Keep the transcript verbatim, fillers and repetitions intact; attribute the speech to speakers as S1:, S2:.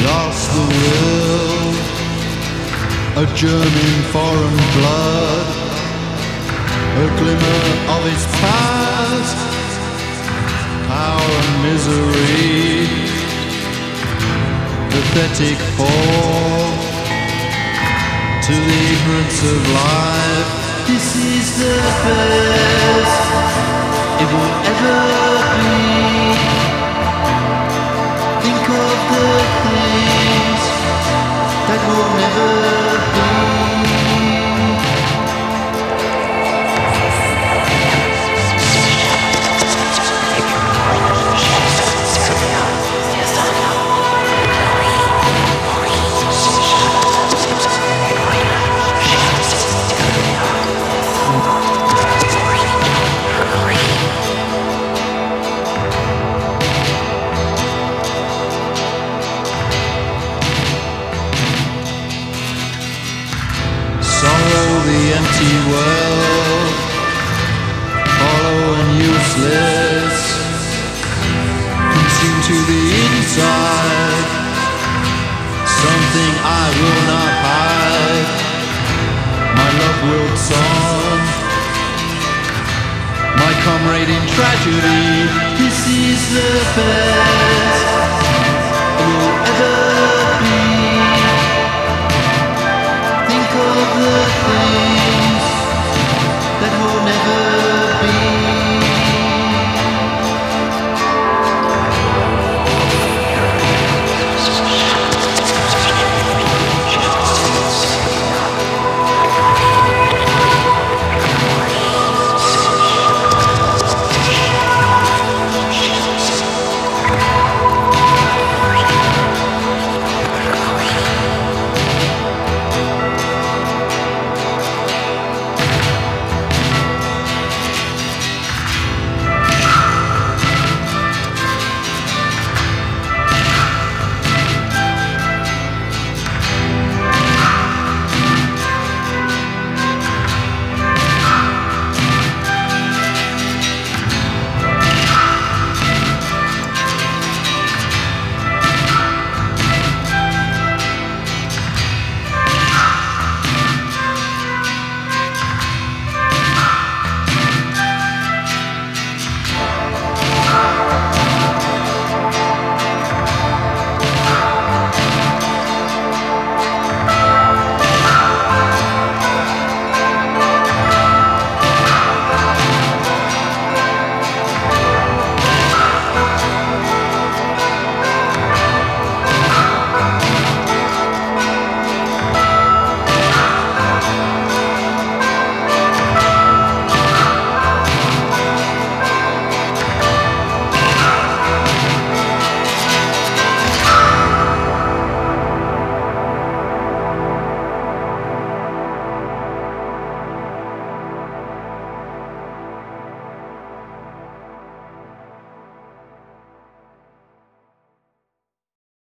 S1: lost the will, a germ in foreign blood, a glimmer of its past, power and misery, pathetic fall to the ignorance of life. This is the best it will ever be. Think of the things that will never be. The empty world, hollow and useless, consumed to the inside, something I will not hide. My love wilts on, my comrade in tragedy. This is the best it will ever be. Think of the things